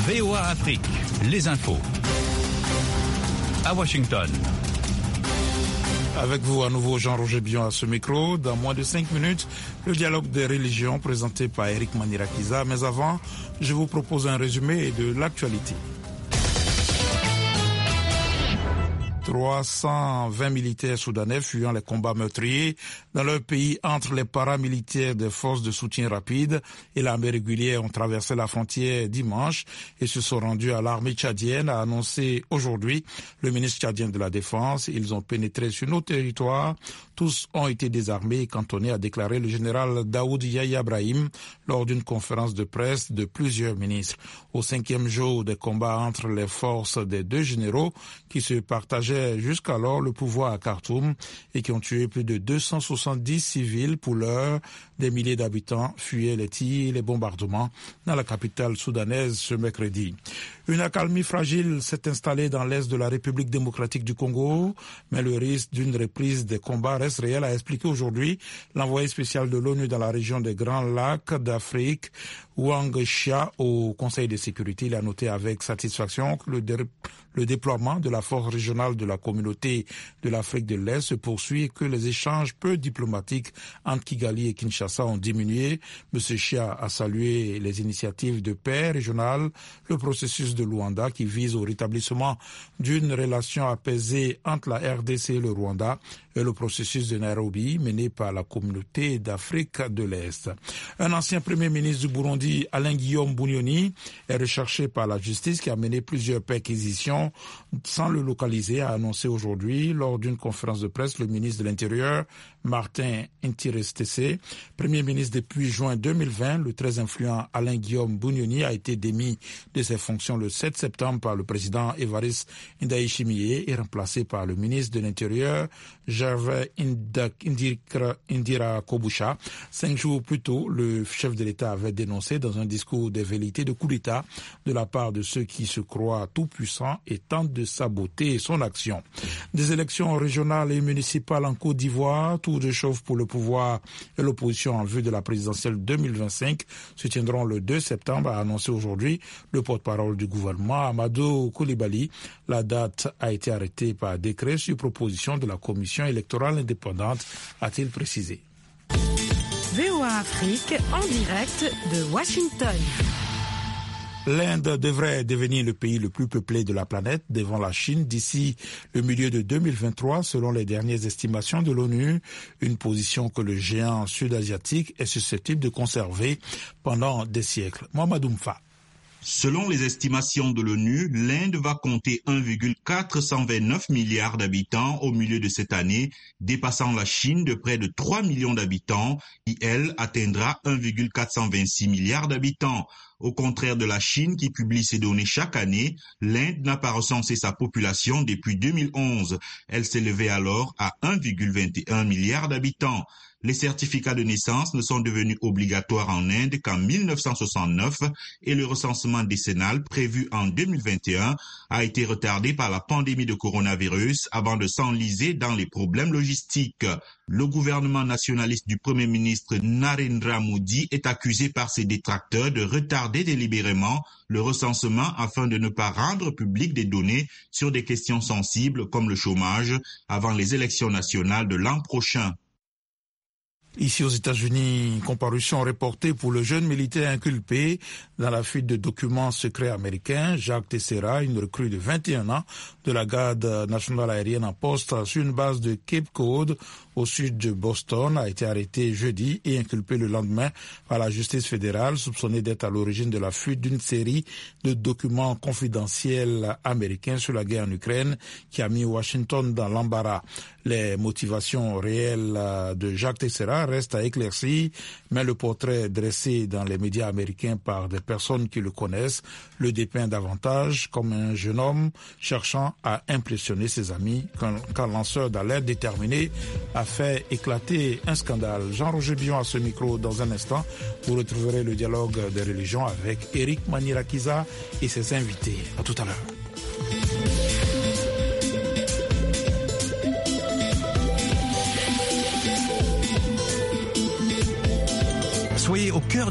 VOA Afrique, les infos. À Washington. Avec vous à nouveau Jean-Roger Bion à ce micro. Dans moins de 5 minutes, le dialogue des religions présenté par Eric Manirakiza. Mais avant, je vous propose un résumé de l'actualité. 320 militaires soudanais fuyant les combats meurtriers dans leur pays entre les paramilitaires des forces de soutien rapide et l'armée régulière ont traversé la frontière dimanche et se sont rendus à l'armée tchadienne, a annoncé aujourd'hui le ministre tchadien de la Défense. Ils ont pénétré sur nos territoires. Tous ont été désarmés et cantonnés, a déclaré le général Daoud Yahya Brahim lors d'une conférence de presse de plusieurs ministres. Au 5e jour des combats entre les forces des deux généraux qui se partageaient jusqu'alors le pouvoir à Khartoum et qui ont tué plus de 270 civils pour l'heure. Des milliers d'habitants fuyaient les tirs et les bombardements dans la capitale soudanaise ce mercredi. Une accalmie fragile s'est installée dans l'est de la République démocratique du Congo, mais le risque d'une reprise des combats reste réel, a expliqué aujourd'hui l'envoyé spécial de l'ONU dans la région des Grands Lacs d'Afrique, Wang Xia, au Conseil de sécurité. Il a noté avec satisfaction que le déploiement de la force régionale de la communauté de l'Afrique de l'Est se poursuit et que les échanges peu diplomatiques entre Kigali et Kinshasa ont diminué. M. Xia a salué les initiatives de paix régionale, le processus de Luanda qui vise au rétablissement d'une relation apaisée entre la RDC et le Rwanda et le processus de Nairobi mené par la communauté d'Afrique de l'Est. Un ancien premier ministre du Burundi, Alain-Guillaume Bunyoni, est recherché par la justice qui a mené plusieurs perquisitions sans le localiser, a annoncé aujourd'hui lors d'une conférence de presse le ministre de l'Intérieur, Martin Ntirestese. Premier ministre depuis juin 2020, le très influent Alain-Guillaume Bunyoni a été démis de ses fonctions le 7 septembre par le président Evariste Ndayishimiye et remplacé par le ministre de l'Intérieur, Gervais Indira Kobusha. 5 jours plus tôt, le chef de l'État avait dénoncé dans un discours des velléités de coup d'État de la part de ceux qui se croient tout-puissants et tentent de saboter son action. Des élections régionales et municipales en Côte d'Ivoire, tour de chauffe pour le pouvoir et l'opposition en vue de la présidentielle 2025 se tiendront le 2 septembre, a annoncé aujourd'hui le porte-parole du gouvernement, Amadou Koulibaly. La date a été arrêtée par décret sur proposition de la commission électorale indépendante, a-t-il précisé. VOA Afrique en direct de Washington. L'Inde devrait devenir le pays le plus peuplé de la planète devant la Chine d'ici le milieu de 2023 selon les dernières estimations de l'ONU, une position que le géant sud-asiatique est susceptible de conserver pendant des siècles. Mohamed Oumfa. Selon les estimations de l'ONU, l'Inde va compter 1,429 milliards d'habitants au milieu de cette année, dépassant la Chine de près de 3 millions d'habitants, qui, elle, atteindra 1,426 milliards d'habitants. Au contraire de la Chine qui publie ces données chaque année, l'Inde n'a pas recensé sa population depuis 2011. Elle s'élevait alors à 1,21 milliard d'habitants. Les certificats de naissance ne sont devenus obligatoires en Inde qu'en 1969 et le recensement décennal prévu en 2021 a été retardé par la pandémie de coronavirus avant de s'enliser dans les problèmes logistiques. Le gouvernement nationaliste du Premier ministre Narendra Modi est accusé par ses détracteurs de retarder délibérément le recensement afin de ne pas rendre public des données sur des questions sensibles comme le chômage avant les élections nationales de l'an prochain. Ici aux États-Unis, comparution reportée pour le jeune militaire inculpé dans la fuite de documents secrets américains, Jacques Teixeira, une recrue de 21 ans de la garde nationale aérienne en poste sur une base de Cape Cod au sud de Boston, a été arrêté jeudi et inculpé le lendemain par la justice fédérale, soupçonné d'être à l'origine de la fuite d'une série de documents confidentiels américains sur la guerre en Ukraine qui a mis Washington dans l'embarras. Les motivations réelles de Jacques Teixeira restent à éclaircir, mais le portrait dressé dans les médias américains par des personnes qui le connaissent le dépeint davantage comme un jeune homme cherchant à impressionner ses amis qu'un lanceur d'alerte déterminé a fait éclater un scandale. Jean-Roger Bion à ce micro dans un instant. Vous retrouverez le dialogue des religions avec Eric Manirakiza et ses invités. À tout à l'heure. Soyez au cœur